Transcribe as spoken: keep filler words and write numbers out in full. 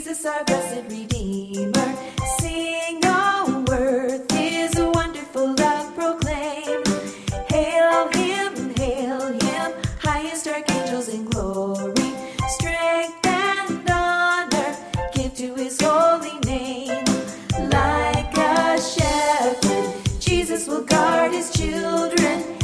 Jesus our blessed Redeemer. Sing, oh, worth his wonderful love proclaim. Hail him, hail him, highest archangels in glory. Strength and honor give to his holy name. Like a shepherd, Jesus will guard his children.